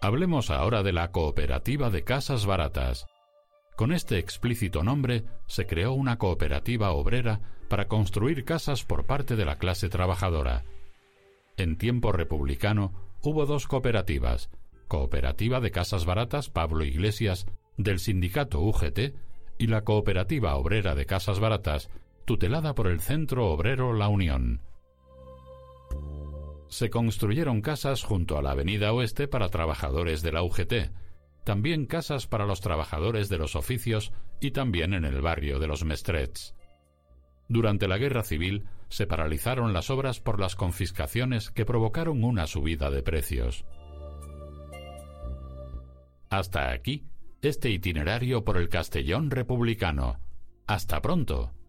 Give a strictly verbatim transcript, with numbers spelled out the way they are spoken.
Hablemos ahora de la Cooperativa de Casas Baratas. Con este explícito nombre se creó una cooperativa obrera para construir casas por parte de la clase trabajadora. En tiempo republicano hubo dos cooperativas: Cooperativa de Casas Baratas Pablo Iglesias, del sindicato U G T, y la Cooperativa Obrera de Casas Baratas, tutelada por el Centro Obrero La Unión. Se construyeron casas junto a la Avenida Oeste para trabajadores de la U G T, también casas para los trabajadores de los oficios y también en el barrio de los Mestrets. Durante la Guerra Civil se paralizaron las obras por las confiscaciones que provocaron una subida de precios. Hasta aquí este itinerario por el Castellón republicano. ¡Hasta pronto!